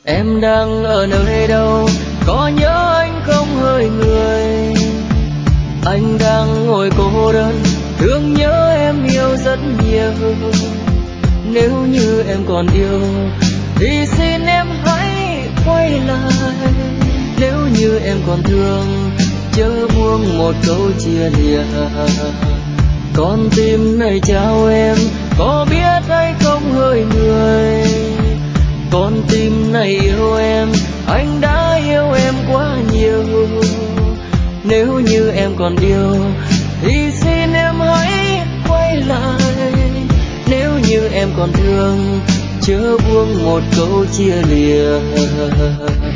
Em đang ở nơi đâu, có nhớ anh không hỡi người? Anh đang ngồi cô đơn, thương nhớ em yêu rất nhiều. Nếu như em còn yêu thì xin em hãy quay lại. Nếu như em còn thương, chớ buông một câu chia lìa. Con tim này trao em, có biết hay không hỡi người? Con tim này yêu em, anh đã yêu em quá nhiều. Nếu như em còn yêu thì xin em hãy quay lại. Nếu như em còn thương, chớ buông một câu chia lìa.